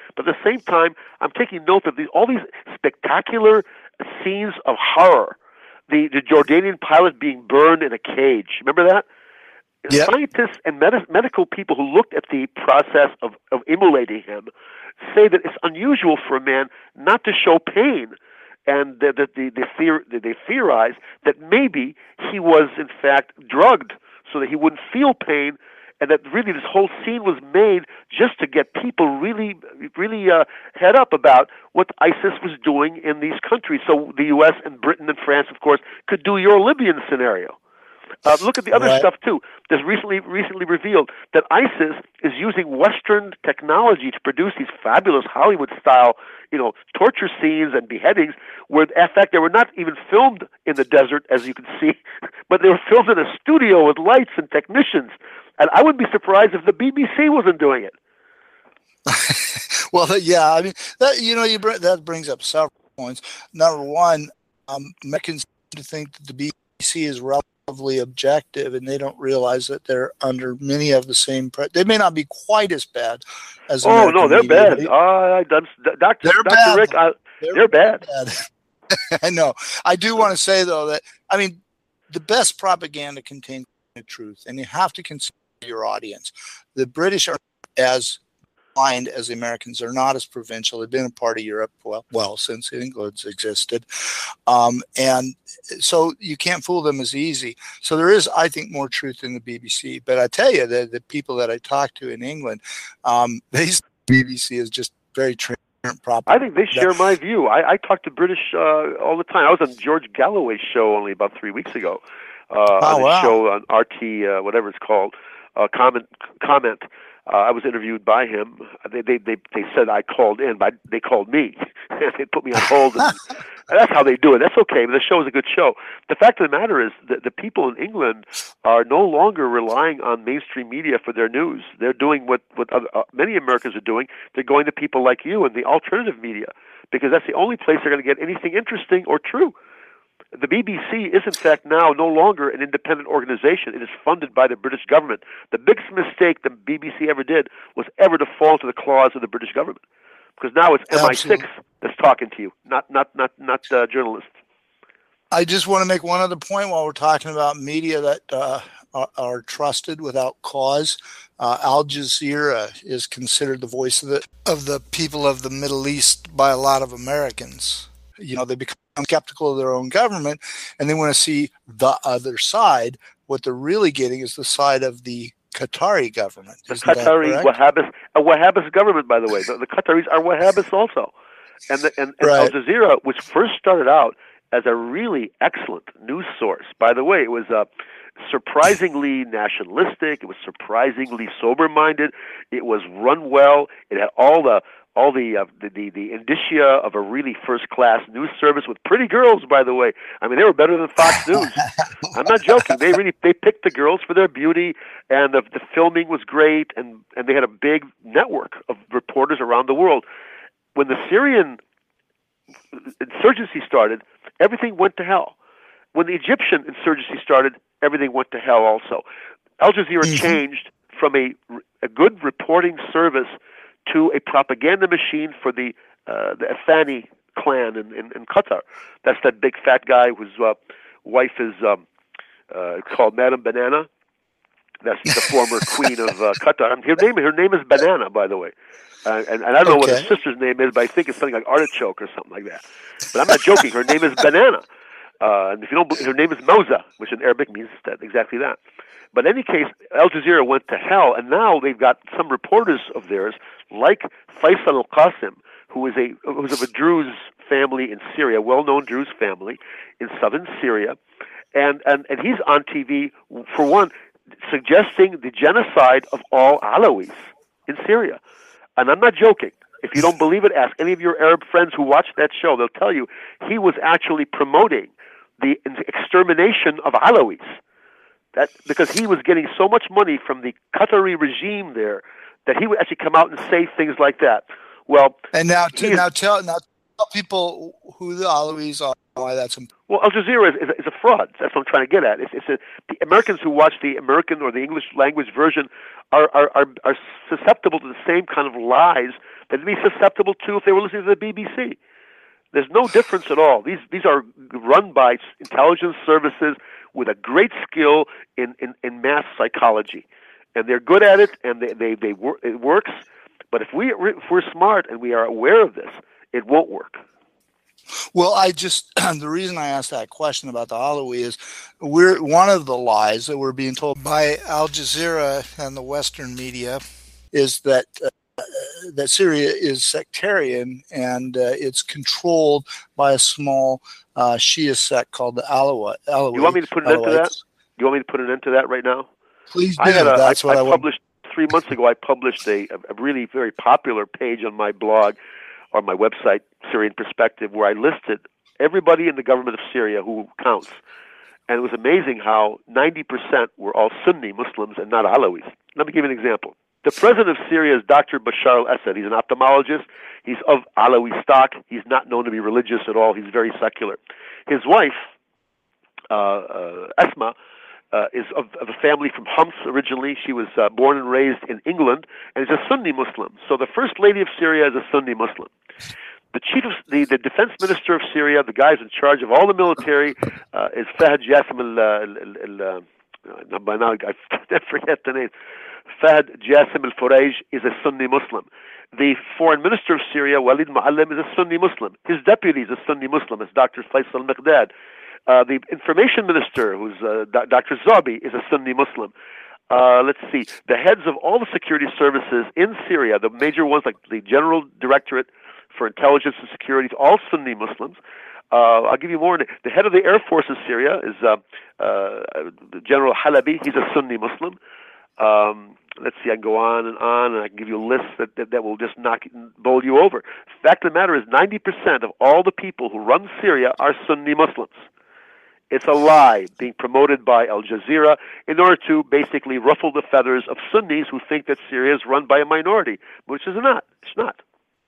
But at the same time, I'm taking note of these, all these spectacular scenes of horror. The, the Jordanian pilot being burned in a cage. Remember that? Yep. Scientists and med- medical people who looked at the process of, of immolating him say that it's unusual for a man not to show pain. And that the, the, the theor- they theorize that maybe he was, in fact, drugged so that he wouldn't feel pain, and that really this whole scene was made just to get people really, really uh, head up about what ISIS was doing in these countries. So the U S and Britain and France, of course, could do your Libyan scenario. Uh, look at the other Right. stuff too. There's recently recently revealed that ISIS is using Western technology to produce these fabulous Hollywood-style, you know, torture scenes and beheadings. Where, in fact, they were not even filmed in the desert, as you can see, but they were filmed in a studio with lights and technicians. And I wouldn't be surprised if the B B C wasn't doing it. Well, yeah, I mean, that, you know, you br- that brings up several points. Number one, um, Americans seem to think that the B B C is relatively objective, and they don't realize that they're under many of the same. Pre- they may not be quite as bad as. Oh American no, they're media. bad. Uh, Doctor They're Doctor bad. Rick, I, They're, they're bad. bad. I know. I do want to say though that I mean, the best propaganda contains the truth, and you have to consider your audience. The British are as blind as the Americans. They're not as provincial. They've been a part of Europe well, well since England's existed, um, and so you can't fool them as easy. So there is, I think, more truth in the B B C. But I tell you, the the people that I talk to in England, um, they see the B B C is just very transparent propaganda. I think they share my view. I, I talk to British uh, all the time. I was on George Galloway's show only about three weeks ago. Uh, Oh, on his wow. show on R T, uh, whatever it's called, uh, comment. comment. Uh, I was interviewed by him. They, they they they said I called in, but they called me. They put me on hold. And, and that's how they do it. That's okay, but the show is a good show. The fact of the matter is that the people in England are no longer relying on mainstream media for their news. They're doing what, what other, uh, many Americans are doing. They're going to people like you and the alternative media, because that's the only place they're going to get anything interesting or true. The B B C is, in fact, now no longer an independent organization. It is funded by the British government. The biggest mistake the B B C ever did was ever to fall to the claws of the British government, because now it's M I six Absolutely. that's talking to you, not not not not uh, journalists. I just want to make one other point while we're talking about media that uh, are, are trusted without cause. Uh, Al Jazeera is considered the voice of the of the people of the Middle East by a lot of Americans. You know, they become skeptical of their own government, and they want to see the other side. What they're really getting is the side of the Qatari government. The Isn't that Qatari correct? Wahhabis, a Wahhabis government, by the way. The, the Qataris are Wahhabis also. And, the, and, and Right. Al Jazeera, which first started out as a really excellent news source. By the way, it was uh, surprisingly nationalistic. It was surprisingly sober-minded. It was run well. It had all the all the, uh, the the the indicia of a really first-class news service with pretty girls. By the way, I mean they were better than Fox News. I'm not joking. They really they picked the girls for their beauty, and the the filming was great, and and they had a big network of reporters around the world. When the Syrian insurgency started, everything went to hell. When the Egyptian insurgency started, everything went to hell also. Al Jazeera Mhm. changed from a, a good reporting service to a propaganda machine for the uh, the Athani clan in, in, in Qatar. That's that big fat guy whose uh, wife is um, uh, called Madame Banana. That's the former queen of uh, Qatar. Her name her name is Banana, by the way. Uh, and, and I don't know what her Okay. sister's name is, but I think it's something like Artichoke or something like that. But I'm not joking. Her name is Banana. Uh, and if you don't, believe- her name is Moza, which in Arabic means that, exactly that. But in any case, Al Jazeera went to hell, and now they've got some reporters of theirs, like Faisal al-Qasim, who is a who's of a Druze family in Syria, well-known Druze family in southern Syria, and and and he's on T V for one, suggesting the genocide of all Alawis in Syria. And I'm not joking. If you don't believe it, ask any of your Arab friends who watch that show. They'll tell you he was actually promoting the extermination of Alawis. That because he was getting so much money from the Qatari regime there that he would actually come out and say things like that. Well, And now, to, he is- now tell now tell people who the Alawis are. Why that's important. Well, Al Jazeera is, is, a, is a fraud. That's what I'm trying to get at. It's, it's a, the Americans who watch the American or the English language version are, are, are, are susceptible to the same kind of lies they'd be susceptible to if they were listening to the B B C. There's no difference at all. These these are run by intelligence services with a great skill in, in, in mass psychology, and they're good at it, and they they, they wor- it works. But if we if we're smart and we are aware of this, it won't work. Well, I just the reason I asked that question about the Alawi is we're one of the lies that we're being told by Al Jazeera and the Western media is that. Uh, that Syria is sectarian and uh, it's controlled by a small uh, Shia sect called the Alawi. Alawi you want me to put an end to that? You want me to put an end to that right now? Please do. I had a, That's I, what I, I published want. Three months ago. I published a, a really very popular page on my blog or my website, Syrian Perspective, where I listed everybody in the government of Syria who counts. And it was amazing how ninety percent were all Sunni Muslims and not Alawis. Let me give you an example. The president of Syria is Doctor Bashar al-Assad. He's an ophthalmologist. He's of Alawi stock. He's not known to be religious at all. He's very secular. His wife, uh, uh, Esma, uh, is of, of a family from Homs originally. She was uh, born and raised in England and is a Sunni Muslim. So the first lady of Syria is a Sunni Muslim. The chief of the, the defense minister of Syria, the guy who's in charge of all the military, uh, is Fahd Jassim al. Uh, by now I forget the name. Fahd Jassim al-Furaj is a Sunni Muslim. The foreign minister of Syria, Walid Muallim, is a Sunni Muslim. His deputy is a Sunni Muslim, it's Doctor Faisal al-Miqdad. Uh, the information minister, who's uh, Doctor Zabi, is a Sunni Muslim. Uh, let's see, the heads of all the security services in Syria, the major ones like the General Directorate for Intelligence and Security, all Sunni Muslims. Uh, I'll give you more. The head of the Air Force of Syria is uh, uh, General Halabi. He's a Sunni Muslim. Um, let's see, I can go on and on, and I can give you a list that, that, that will just knock bowl you over. The fact of the matter is ninety percent of all the people who run Syria are Sunni Muslims. It's a lie being promoted by Al Jazeera in order to basically ruffle the feathers of Sunnis who think that Syria is run by a minority, which is not. It's not.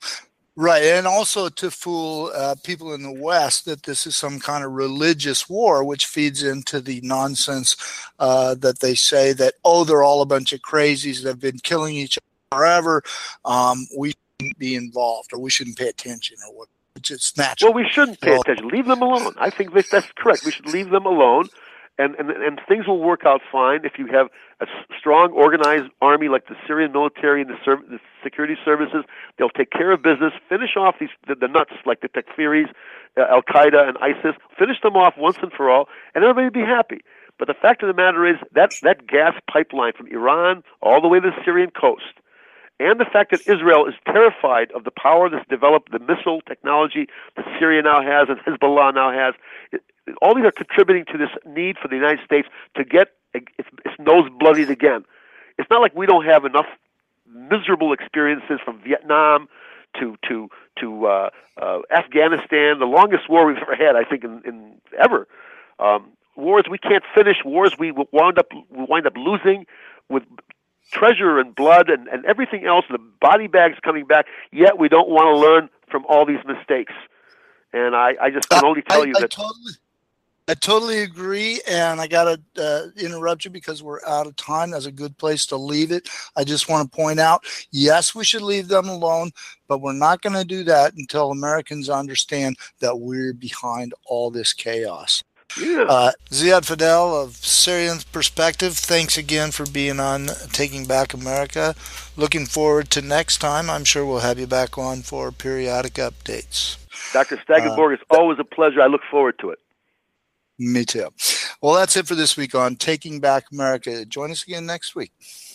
Right, and also to fool uh, people in the West that this is some kind of religious war, which feeds into the nonsense uh, that they say that, oh, they're all a bunch of crazies that have been killing each other forever. Um, we shouldn't be involved, or we shouldn't pay attention, or what. Which is natural. Well, we shouldn't pay well, attention. Leave them alone. I think that that's correct. We should leave them alone, and, and, and things will work out fine if you have a strong, organized army like the Syrian military and the, serv- the security services. They'll take care of business, finish off these the, the nuts like the Takfiris, uh, Al-Qaeda, and ISIS, finish them off once and for all, and everybody will be happy. But the fact of the matter is that that gas pipeline from Iran all the way to the Syrian coast, and the fact that Israel is terrified of the power that's developed, the missile technology that Syria now has and Hezbollah now has, it, all these are contributing to this need for the United States to get its, its nose bloodied again. It's not like we don't have enough miserable experiences from Vietnam to to to uh, uh, Afghanistan, the longest war we've ever had, I think, in, in ever. Um, wars we can't finish, wars we wound up we wind up losing with treasure and blood and, and everything else, the body bags coming back, yet we don't want to learn from all these mistakes. And I, I just can only tell I, you I that... Totally, I totally agree, and I got to uh, interrupt you because we're out of time. That's a good place to leave it. I just want to point out, yes, we should leave them alone, but we're not going to do that until Americans understand that we're behind all this chaos. Yeah. Uh, Ziad Fadel of Syrian Perspective, thanks again for being on Taking Back America. Looking forward to next time. I'm sure we'll have you back on for periodic updates. Doctor Stagenborg, uh, it's always a pleasure. I look forward to it. Me too. Well, that's it for this week on Taking Back America. Join us again next week.